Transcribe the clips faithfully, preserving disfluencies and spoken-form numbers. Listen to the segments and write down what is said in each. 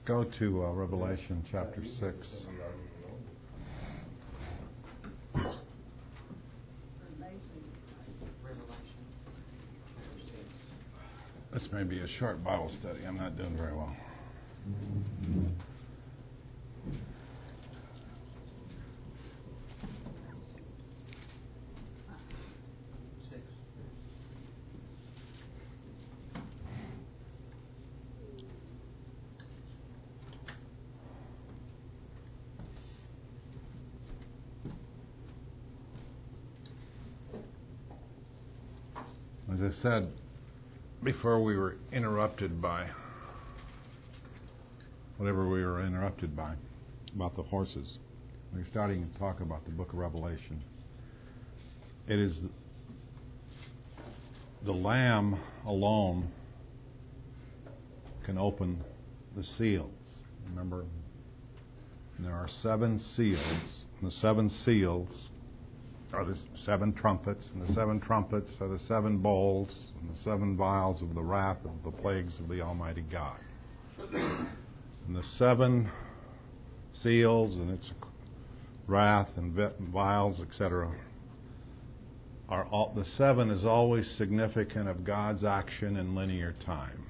Go to uh, Revelation chapter six. This may be a short Bible study. I'm not doing very well. As I said before, we were interrupted by whatever we were interrupted by about the horses. We're starting to talk about the book of Revelation. It is the Lamb alone can open the seals. Remember, there are seven seals. And the seven seals are the seven trumpets, and the seven trumpets are the seven bowls, and the seven vials of the wrath of the plagues of the Almighty God. And the seven seals and its wrath and vials, et cetera, are all, the seven is always significant of God's action in linear time.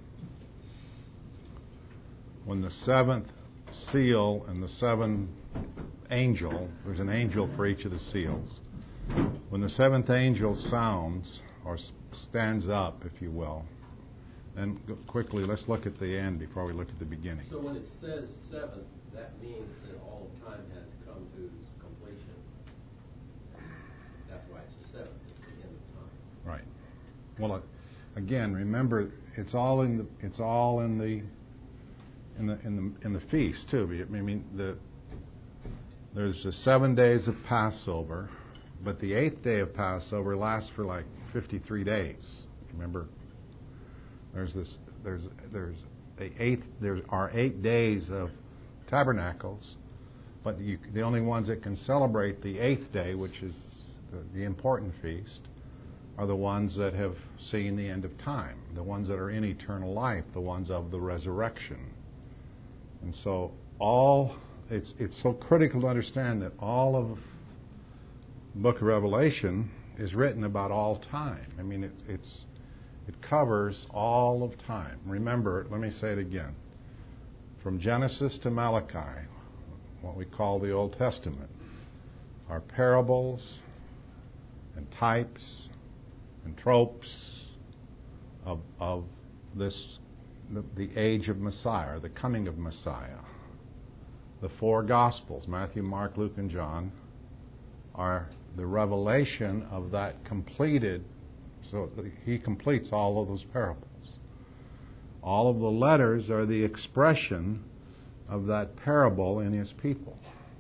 When the seventh seal and the seventh angel, there's an angel for each of the seals. When the seventh angel sounds, or stands up, if you will, and quickly, let's look at the end before we look at the beginning. So when it says seven, that means that all of time has come to completion. That's why it's a seven, it's the end of time. Right. Well, again, remember, it's all in the it's all in the in the in the in the feast too. I mean, the there's the seven days of Passover, but the eighth day of Passover lasts for like fifty-three days. Remember, there's this there's there's the eighth there are eight days of tabernacles, but you, the only ones that can celebrate the eighth day, which is the, the important feast, are the ones that have seen the end of time, the ones that are in eternal life, the ones of the resurrection. And so all it's it's so critical to understand that all of the book of Revelation is written about all time. I mean, it's it's it covers all of time. Remember, let me say it again. From Genesis to Malachi, what we call the Old Testament, are parables and types and tropes of of this the, the age of Messiah, or the coming of Messiah. The four Gospels, Matthew, Mark, Luke, and John, are the revelation of that completed. So he completes all of those parables. All of the letters are the expression of that parable in his people.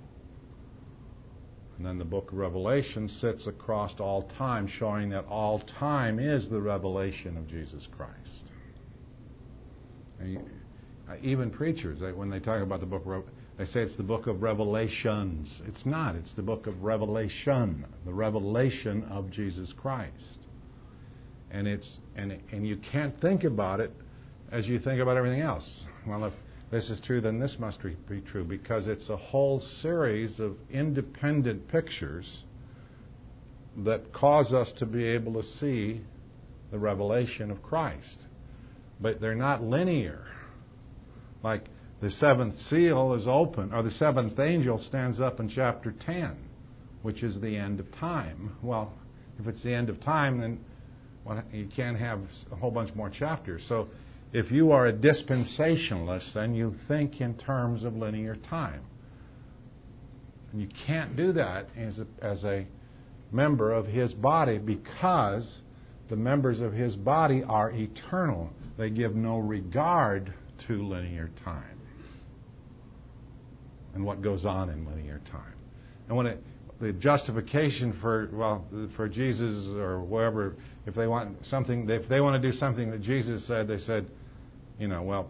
And then the book of Revelation sits across all time, showing that all time is the revelation of Jesus Christ. And you, even preachers, when they talk about the book of Revelation, they say it's the book of Revelations. It's not. It's the book of Revelation, the revelation of Jesus Christ. And it's and and you can't think about it as you think about everything else. Well, if this is true, then this must be true, because it's a whole series of independent pictures that cause us to be able to see the revelation of Christ. But they're not linear. Like the seventh seal is open, or the seventh angel stands up in chapter ten, which is the end of time. Well, if it's the end of time, then well, you can't have a whole bunch more chapters. So if you are a dispensationalist, then you think in terms of linear time. And you can't do that as a, as a member of his body, because the members of his body are eternal. They give no regard to linear time and what goes on in linear time. And when it, the justification for well for Jesus or whoever, if they want something, if they want to do something that Jesus said, they said, you know, well,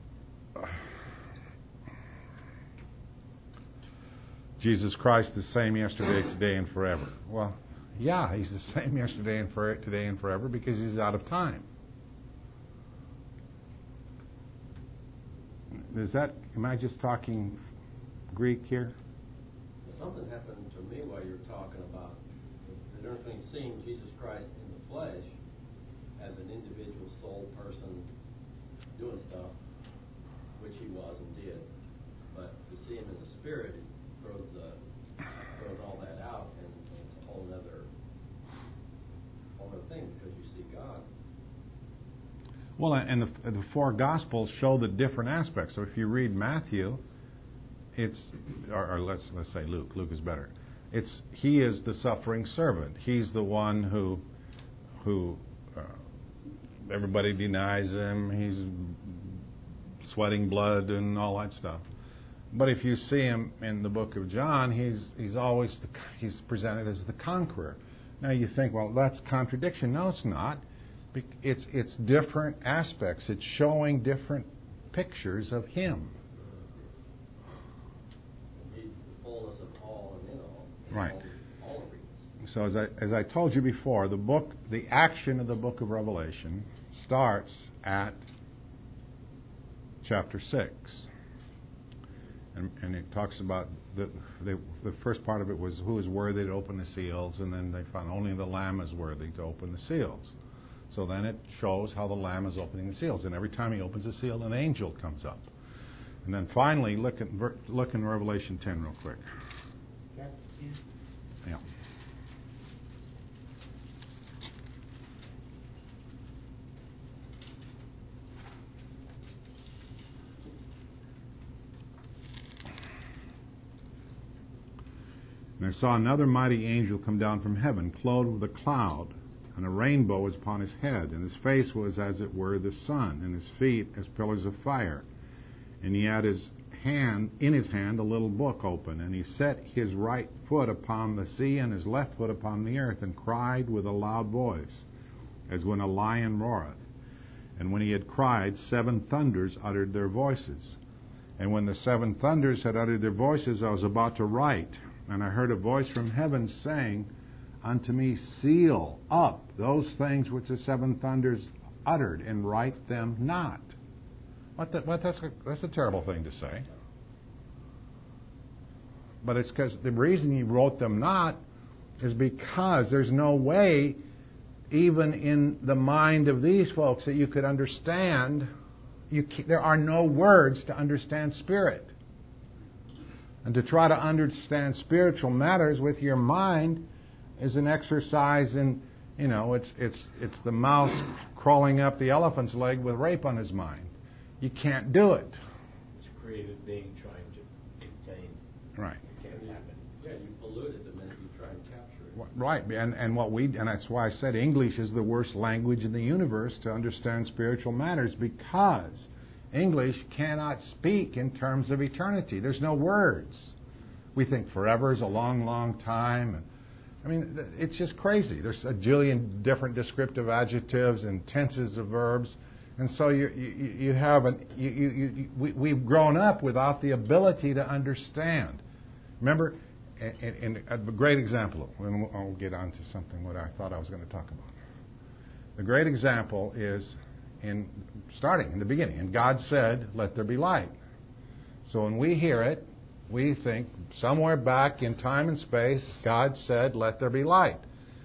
Jesus Christ the same yesterday, today, and forever. Well, yeah, he's the same yesterday and for today and forever, because he's out of time. Is that, am I just talking Greek here? Something happened to me while you were talking about the difference between seeing Jesus Christ in the flesh as an individual soul person doing stuff, which he was and did, but to see him in the spirit, it throws the throws all that out, and it's a whole other whole other thing because you see God. Well, and the, the four Gospels show the different aspects. So if you read Matthew, it's, or, or let's let's say Luke. Luke is better. It's he is the suffering servant. He's the one who who uh, everybody denies him. He's sweating blood and all that stuff. But if you see him in the book of John, he's he's always the, he's presented as the conqueror. Now you think, well, that's contradiction. No, it's not. It's it's different aspects. It's showing different pictures of him. He's the fullness of all and in all. Right. All, all arenas. So as I as I told you before, the book, the action of the book of Revelation starts at chapter six, and, and it talks about the, the the first part of it was who is worthy to open the seals, and then they found only the Lamb is worthy to open the seals. So then it shows how the Lamb is opening the seals, and every time he opens a seal, an angel comes up. And then finally, look at look in Revelation ten real quick. Yeah. And I saw another mighty angel come down from heaven, clothed with a cloud, and a rainbow was upon his head, and his face was as it were the sun, and his feet as pillars of fire. And he had his hand in his hand a little book open, and he set his right foot upon the sea and his left foot upon the earth, and cried with a loud voice, as when a lion roareth. And when he had cried, seven thunders uttered their voices. And when the seven thunders had uttered their voices, I was about to write, and I heard a voice from heaven saying unto me, seal up those things which the seven thunders uttered, and write them not. What? The, what that's a, that's a terrible thing to say. But it's because the reason he wrote them not is because there's no way, even in the mind of these folks, that you could understand. You can, there are no words to understand spirit. And to try to understand spiritual matters with your mind is an exercise in, you know, it's it's it's the mouse crawling up the elephant's leg with rape on his mind. You can't do it. It's a creative being trying to contain. Right. It can't happen. Yeah, you polluted the minute you try and capture it. Right, and and what we and that's why I said English is the worst language in the universe to understand spiritual matters, because English cannot speak in terms of eternity. There's no words. We think forever is a long, long time. And, I mean, it's just crazy. There's a jillion different descriptive adjectives and tenses of verbs. And so you you, you have an, you, you, you, we, we've grown up without the ability to understand. Remember, and a great example, and I'll get on to something what I thought I was going to talk about. The great example is in starting in the beginning. And God said, let there be light. So when we hear it, we think somewhere back in time and space, God said, let there be light.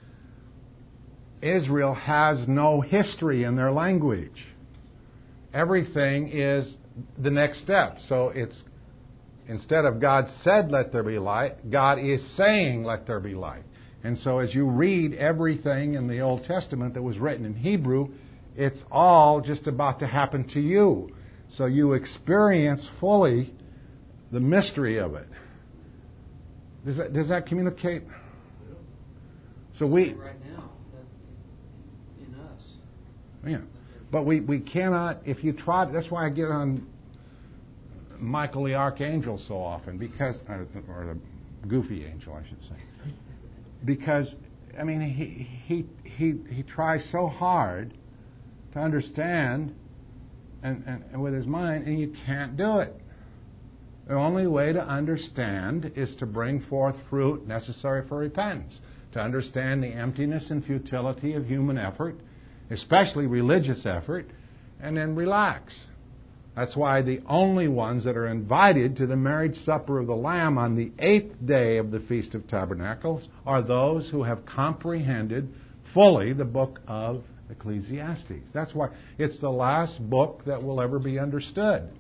Israel has no history in their language. Everything is the next step. So it's instead of God said, let there be light, God is saying, let there be light. And so as you read everything in the Old Testament that was written in Hebrew, it's all just about to happen to you. So you experience fully the mystery of it. Does that, does that communicate? So we... Right now, in us. Yeah. But we, we cannot, if you try, that's why I get on Michael the Archangel so often, because, or the goofy angel, I should say. Because, I mean, he he he he tries so hard to understand and, and, and with his mind, and you can't do it. The only way to understand is to bring forth fruit necessary for repentance, to understand the emptiness and futility of human effort, especially religious effort, and then relax. That's why the only ones that are invited to the marriage supper of the Lamb on the eighth day of the Feast of Tabernacles are those who have comprehended fully the book of Ecclesiastes. That's why it's the last book that will ever be understood.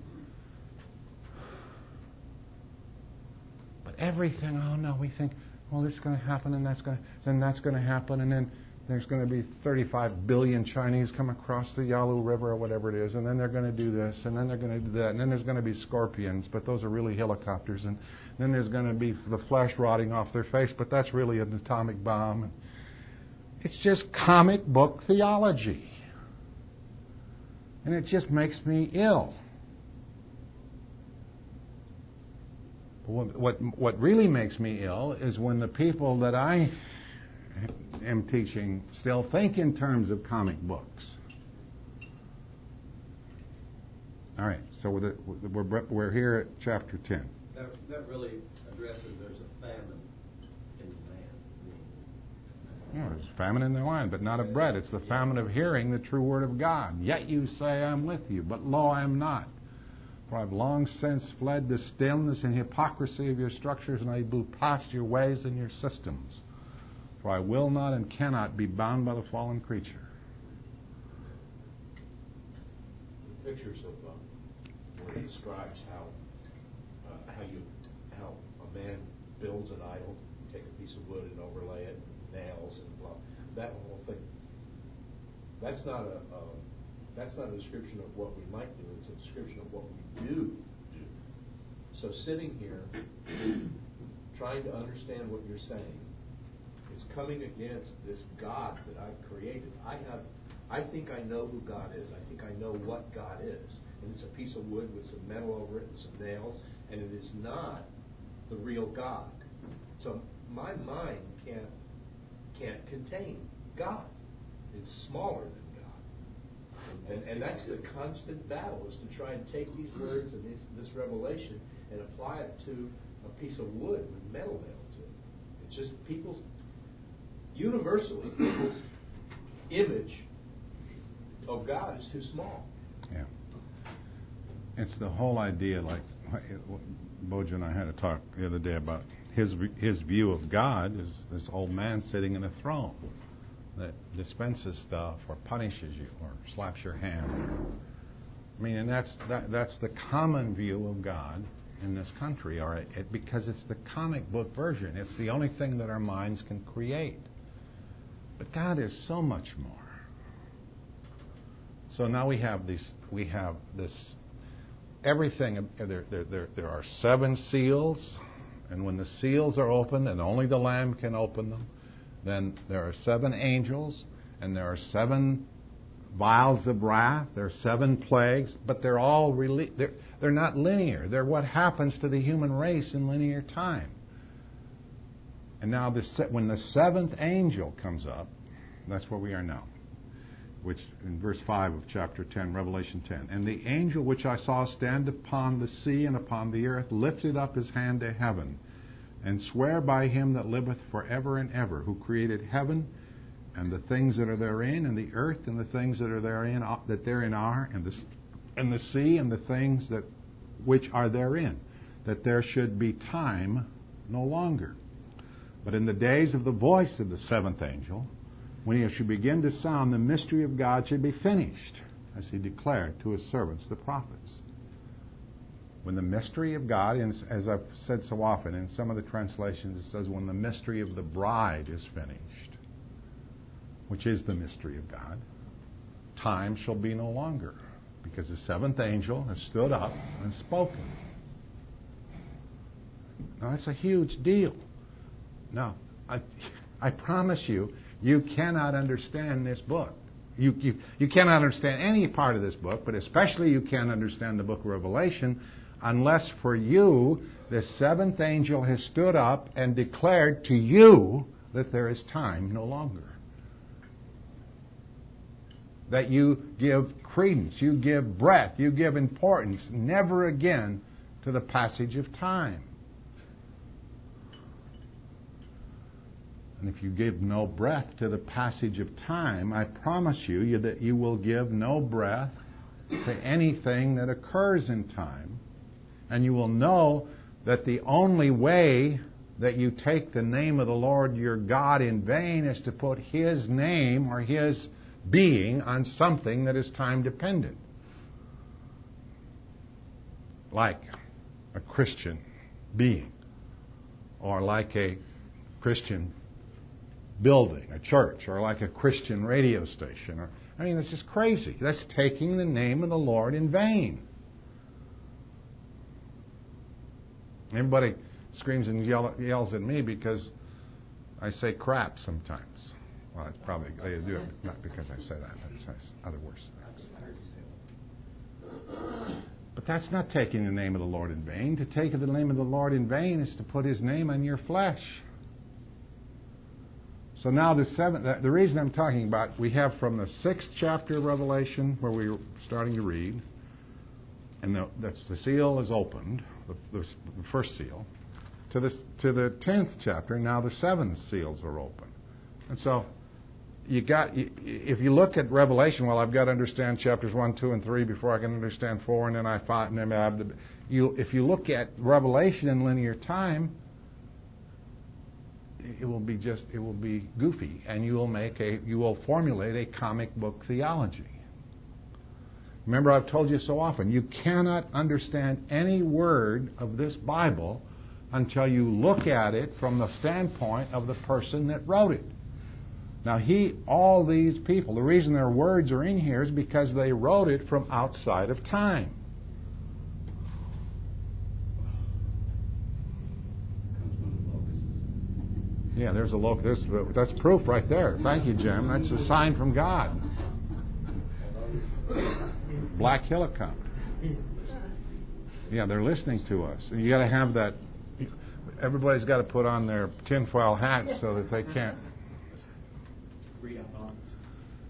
But everything, oh no, we think, well, this is going to happen, and that's going to, then that's going to happen, and then there's going to be thirty-five billion Chinese come across the Yalu River or whatever it is, and then they're going to do this, and then they're going to do that, and then there's going to be scorpions, but those are really helicopters, and then there's going to be the flesh rotting off their face, but that's really an atomic bomb. It's just comic book theology. And it just makes me ill. What, what, what really makes me ill is when the people that I am teaching still think in terms of comic books. All right, so we're, we're, we're here at chapter ten. That, that really addresses there's a famine in the land. I mean, Yeah, there's famine in the land, but not of bread. It's the famine of hearing the true word of God. Yet you say, I'm with you, but lo, I am not. For I've long since fled the stillness and hypocrisy of your structures, and I blew past your ways and your systems. For I will not and cannot be bound by the fallen creature. The pictures of um, where he describes how uh, how you how a man builds an idol, take a piece of wood and overlay it, nails and blah. That whole thing. That's not a, a that's not a description of what we might do. It's a description of what we do do. So sitting here, trying to understand what you're saying, is coming against this God that I've created. I have, I think I know who God is. I think I know what God is. And it's a piece of wood with some metal over it and some nails, and it is not the real God. So my mind can't can't contain God. It's smaller than God. And, and that's the constant battle, is to try and take these words and this, this revelation and apply it to a piece of wood with metal nailed to it. It's just people's, universally, people's image of God is too small. Yeah. It's the whole idea, like Bojo and I had a talk the other day about his his view of God is this old man sitting in a throne that dispenses stuff or punishes you or slaps your hand. I mean, and that's that, that's the common view of God in this country, all right? It, because it's the comic book version. It's the only thing that our minds can create. But God is so much more. So now we have these. We have this. Everything. There, there, there, there are seven seals, and when the seals are opened, and only the Lamb can open them, then there are seven angels, and there are seven vials of wrath. There are seven plagues, but they're all rele- they're, they're not linear. They're what happens to the human race in linear time. And now, the se- when the seventh angel comes up, that's where we are now, which in verse five of chapter ten, Revelation ten. And the angel which I saw stand upon the sea and upon the earth lifted up his hand to heaven, and swear by him that liveth forever and ever, who created heaven and the things that are therein, and the earth and the things that are therein, that therein are, and the and the sea and the things that which are therein, that there should be time no longer. But in the days of the voice of the seventh angel, when he should begin to sound, the mystery of God should be finished, as he declared to his servants the prophets. When the mystery of God, and as I've said so often, in some of the translations it says when the mystery of the bride is finished, which is the mystery of God, time shall be no longer, because the seventh angel has stood up and spoken. Now that's a huge deal. Now, I, I promise you, you cannot understand this book. You, you, you cannot understand any part of this book, but especially you can't understand the book of Revelation unless for you the seventh angel has stood up and declared to you that there is time no longer. That you give credence, you give breath, you give importance, never again to the passage of time. And if you give no breath to the passage of time, I promise you, you that you will give no breath to anything that occurs in time. And you will know that the only way that you take the name of the Lord your God in vain is to put His name or His being on something that is time dependent. Like a Christian being, or like a Christian building, a church, or like a Christian radio station. Or, I mean, it's just crazy. That's taking the name of the Lord in vain. Everybody screams and yell, yells at me because I say crap sometimes. Well, it's probably, they do it not because I say that, but it says other worse things. But that's not taking the name of the Lord in vain. To take the name of the Lord in vain is to put His name on your flesh. So now the seventh, the reason I'm talking about, we have from the sixth chapter of Revelation, where we were starting to read, and the, that's the seal is opened, the, the, the first seal, to the to the tenth chapter. Now the seven seals are open, and so you got. If you look at Revelation, well, I've got to understand chapters one, two, and three before I can understand four, and then I find, and then I have to, you. If you look at Revelation in linear time, it will be just it will be goofy, and you will make a you will formulate a comic book theology. Remember, I've told you so often, you cannot understand any word of this Bible until you look at it from the standpoint of the person that wrote it. Now, he, all these people, the reason their words are in here is because they wrote it from outside of time. Yeah, there's a local. There's, that's proof right there. Thank you, Jim. That's a sign from God. Black Helicon. Yeah, they're listening to us. And you got to have that. Everybody's got to put on their tinfoil hats so that they can't. Read up on us.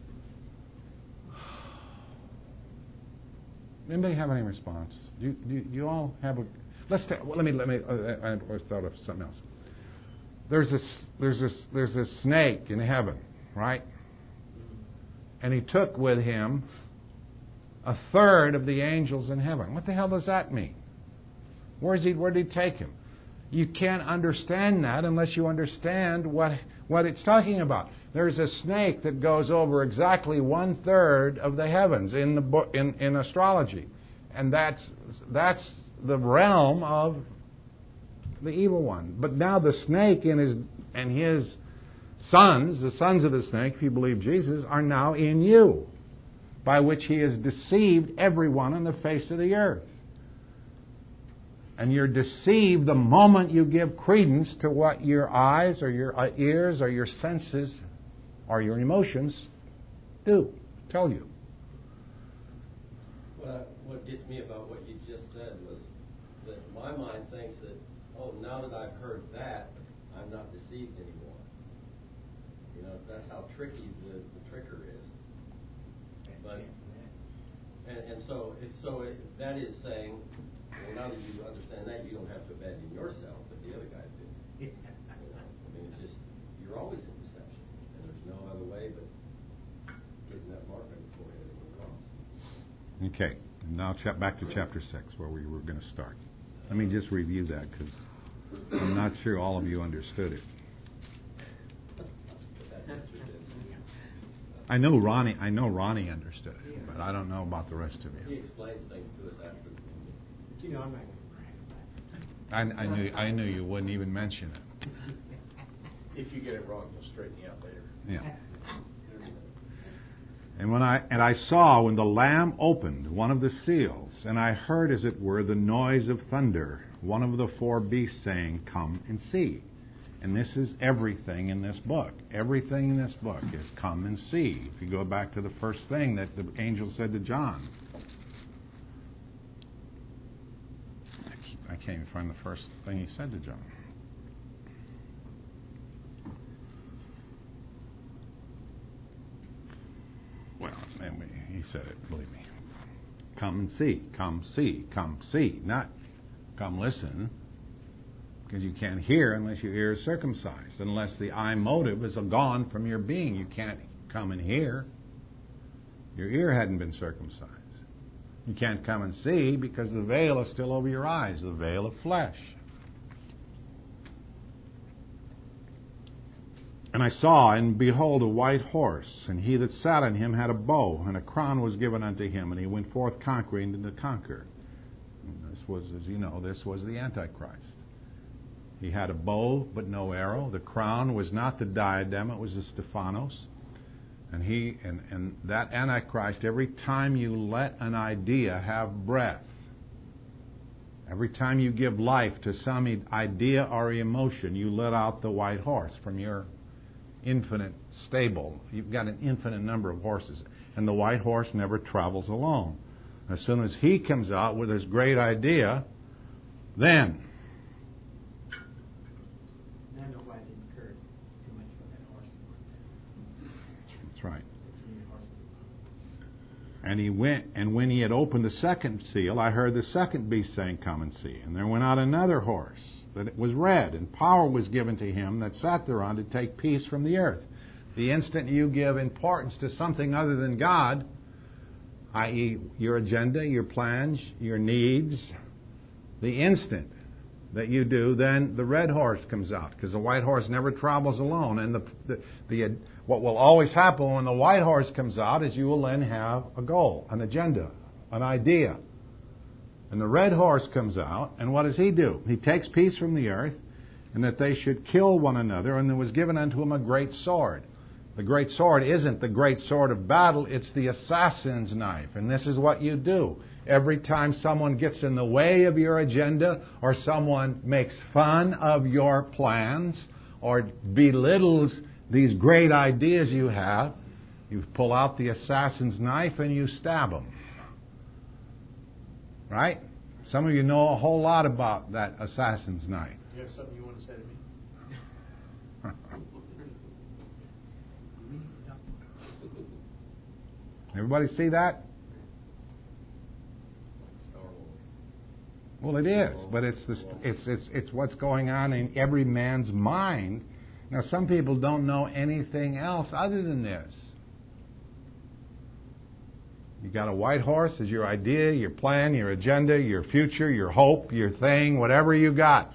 Anybody have any response? Do you, do you, do you all have a? Let's ta- well, let me let me. Uh, I, I thought of something else. There's this there's this there's this snake in heaven, right? And he took with him a third of the angels in heaven. What the hell does that mean? Where's he? Where did he take him? You can't understand that unless you understand what what it's talking about. There's a snake that goes over exactly one third of the heavens in the book, in, in astrology, and that's that's the realm of the evil one. But now the snake and his and his sons, the sons of the snake, if you believe Jesus, are now in you, by which he has deceived everyone on the face of the earth. And you're deceived the moment you give credence to what your eyes or your ears or your senses or your emotions do, tell you. Well, what gets me about what you just said was that my mind thinks that, oh, now that I've heard that, I'm not deceived anymore. You know, that's how tricky the, the tricker is. But, and, and so, it, so it, that is saying, well, now that you understand that, you don't have to abandon yourself, but the other guys do. You know, I mean, it's just, you're always in deception, and there's no other way but getting that mark on your forehead and the cross. Okay, and now ch- back to chapter six, where we were going to start. Let me just review that, because I'm not sure all of you understood it. I know Ronnie. I know Ronnie understood it, but I don't know about the rest of He you. explains things to us after the meeting. You know, I'm not going to brag about it. I, I knew. I knew you wouldn't even mention it. If you get it wrong, you'll straighten you out later. Yeah. And when I and I saw when the Lamb opened one of the seals, and I heard, as it were, the noise of thunder, one of the four beasts saying, "Come and see." And this is everything in this book. Everything in this book is come and see. If you go back to the first thing that the angel said to John. I, keep, I can't even find the first thing he said to John. Well, anyway, he said it, believe me. Come and see. Come see. Come see. Not come listen. Because you can't hear unless your ear is circumcised. Unless the eye motive is gone from your being. You can't come and hear. Your ear hadn't been circumcised. You can't come and see because the veil is still over your eyes, the veil of flesh. And I saw, and behold, a white horse, and he that sat on him had a bow, and a crown was given unto him, and he went forth conquering and to conquer. And this was, as you know, this was the Antichrist. He had a bow, but no arrow. The crown was not the diadem, it was the Stephanos. And he and, and that Antichrist, every time you let an idea have breath, every time you give life to some idea or emotion, you let out the white horse from your infinite stable. You've got an infinite number of horses. And the white horse never travels alone. As soon as he comes out with his great idea, then I know why I didn't care too much for that horse. that's right. And he went, and when he had opened the second seal, I heard the second beast saying, Come and see. And there went out another horse, that it was red, and power was given to him that sat thereon to take peace from the earth. The instant you give importance to something other than God, that is your agenda, your plans, your needs, the instant that you do, then the red horse comes out, because the white horse never travels alone. And the, the, the what will always happen when the white horse comes out is you will then have a goal, an agenda, an idea. And the red horse comes out, and what does he do? He takes peace from the earth, and that they should kill one another, and there was given unto him a great sword. The great sword isn't the great sword of battle, it's the assassin's knife. And this is what you do. Every time someone gets in the way of your agenda, or someone makes fun of your plans, or belittles these great ideas you have, you pull out the assassin's knife and you stab them. Right? Some of you know a whole lot about that assassin's knife. You have something you want to say to me? Everybody see that? Star Wars. Well, it is, but it's the, it's it's it's what's going on in every man's mind. Now, some people don't know anything else other than this. You got a white horse as your idea, your plan, your agenda, your future, your hope, your thing, whatever you got.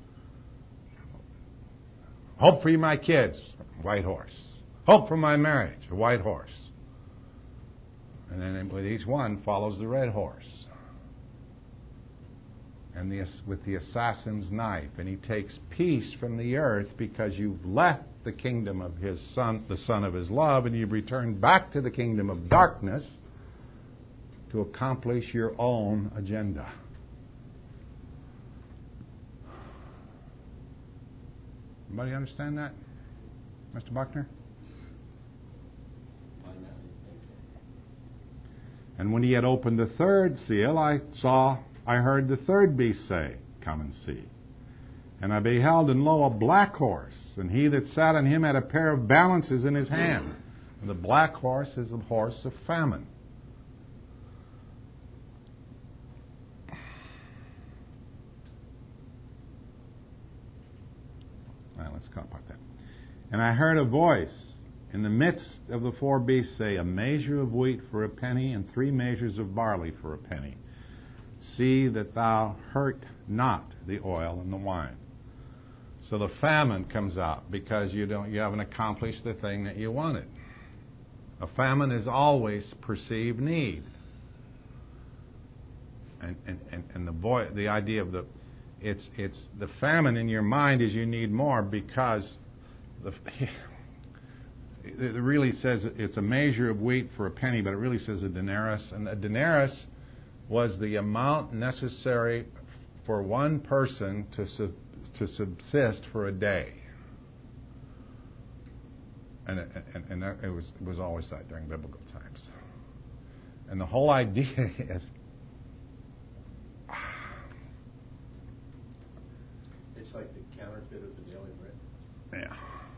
Hope for my kids, white horse. Hope for my marriage, a white horse. And then with each one follows the red horse. And the, with the assassin's knife. And he takes peace from the earth because you've left the kingdom of his son, the son of his love, and you've returned back to the kingdom of darkness to accomplish your own agenda. Anybody understand that? Mister Buckner? And when he had opened the third seal, I saw, I heard the third beast say, Come and see. And I beheld, and lo, a black horse, and he that sat on him had a pair of balances in his hand. And the black horse is a horse of famine. Well, let's talk about that. And I heard a voice in the midst of the four beasts say, A measure of wheat for a penny, and three measures of barley for a penny. See that thou hurt not the oil and the wine. So the famine comes out because you don't, you haven't accomplished the thing that you wanted. A famine is always perceived need. And and, and, and the boy, the idea of the it's it's the famine in your mind is you need more because the it really says it's a measure of wheat for a penny, but it really says a denarius. And a denarius was the amount necessary for one person to sub, to subsist for a day. And it, and, and that, it was it was always that during biblical times. And the whole idea is It's like the counterfeit of the daily bread. yeah.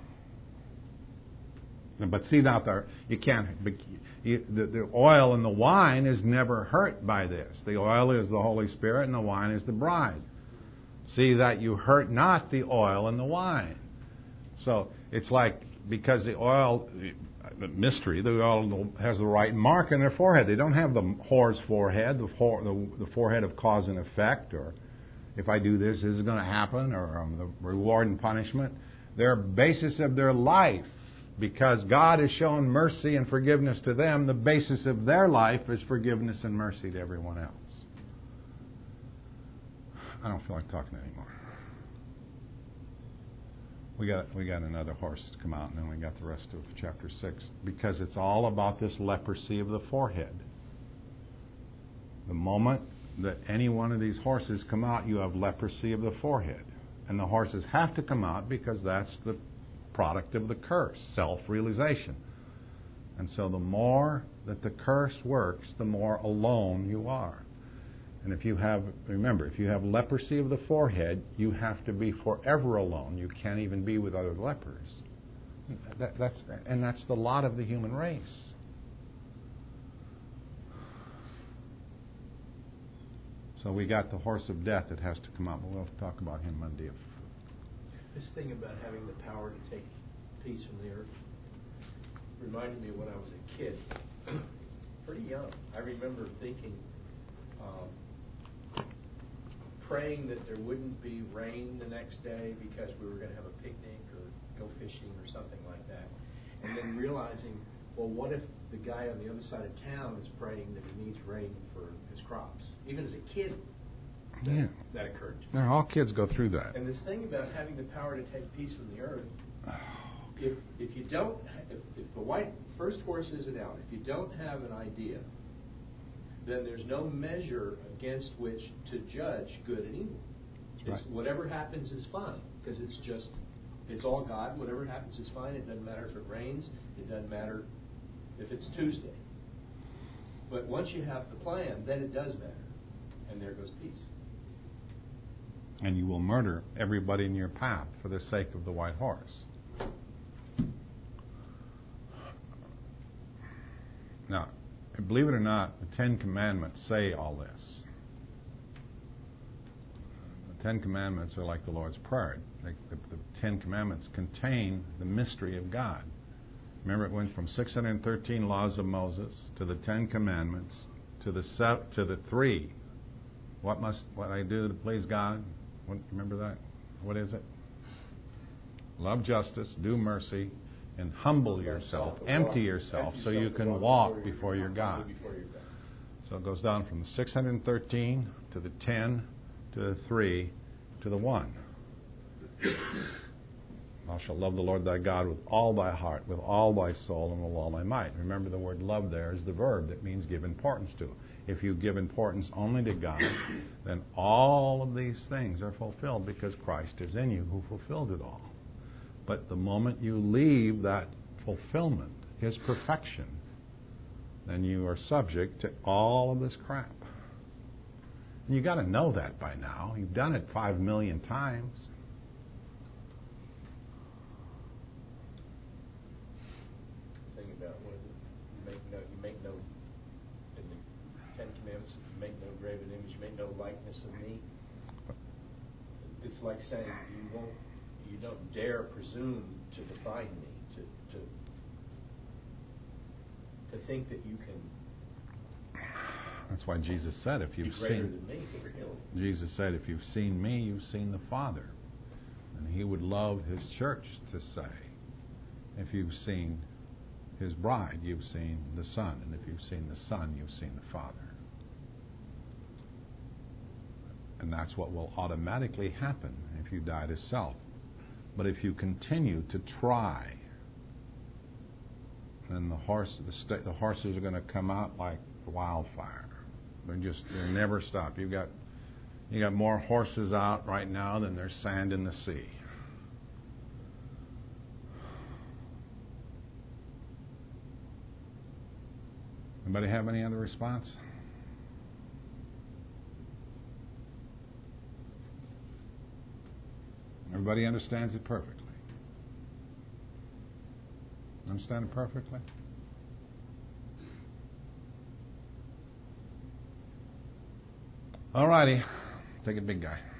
But see, now there you can't. You, the, the oil and the wine is never hurt by this. The oil is the Holy Spirit, and the wine is the bride. See that you hurt not the oil and the wine. So it's like because the oil, the mystery. They all has the right mark in their forehead. They don't have the whore's forehead, the, for, the, the forehead of cause and effect, or if I do this, this is going to happen, or um, the reward and punishment. Their basis of their life, because God has shown mercy and forgiveness to them, the basis of their life is forgiveness and mercy to everyone else. I don't feel like talking anymore. We got we got another horse to come out, and then we got the rest of chapter six, because it's all about this leprosy of the forehead. The moment that any one of these horses come out, you have leprosy of the forehead. And the horses have to come out because that's the product of the curse, self-realization. And so the more that the curse works, the more alone you are. And if you have, remember, if you have leprosy of the forehead, you have to be forever alone. You can't even be with other lepers. That, that's, and that's the lot of the human race. So we got the horse of death that has to come out, but we'll talk about him Monday. This thing about having the power to take peace from the earth reminded me of when I was a kid, pretty young. I remember thinking, um, praying that there wouldn't be rain the next day because we were going to have a picnic or go fishing or something like that. And then realizing, well, what if the guy on the other side of town is praying that he needs rain for his crops? Even as a kid, that, yeah. that occurred to me. Now, all kids go through that. And this thing about having the power to take peace from the earth, if if you don't, if, if the white first horse isn't out, if you don't have an idea, then there's no measure against which to judge good and evil. It's right. Whatever happens is fine, because it's just, it's all God. Whatever happens is fine. It doesn't matter if it rains. It doesn't matter if it's Tuesday. But once you have the plan, then it does matter. And there goes peace. And you will murder everybody in your path for the sake of the white horse. Now, believe it or not, the Ten Commandments say all this. The Ten Commandments are like the Lord's Prayer. They, the, the Ten Commandments contain the mystery of God. Remember, it went from six hundred thirteen laws of Moses to the Ten Commandments to the se- to the three. What must what I do to please God? What, remember that? What is it? Love justice, do mercy, and humble yourself, empty yourself, so you can walk before your God. So it goes down from the six hundred thirteen to the ten to the three to the one. Thou shalt love the Lord thy God with all thy heart, with all thy soul, and with all thy might. Remember, the word love there is the verb that means give importance to. If you give importance only to God, then all of these things are fulfilled because Christ is in you who fulfilled it all. But the moment you leave that fulfillment, His perfection, then you are subject to all of this crap. And you've got to know that by now. You've done it five million times. Thing about what you make no, you make no, in the Ten Commandments, you make no graven image, you make no likeness of me. It's like saying you won't, you don't dare presume to define me, to to to think that you can. That's why Jesus said, if you've be greater seen than me, really. Jesus said, if you've seen me, you've seen the Father. And He would love His church to say, if you've seen His bride, you've seen the Son. And if you've seen the Son, you've seen the Father. And that's what will automatically happen if you die to self. But if you continue to try, then the horse, the, st- the horses are going to come out like wildfire. They just they never stop. You've got you got more horses out right now than there's sand in the sea. Anybody have any other response? Everybody understands it perfectly. Understand it perfectly? All righty. Take it, big guy.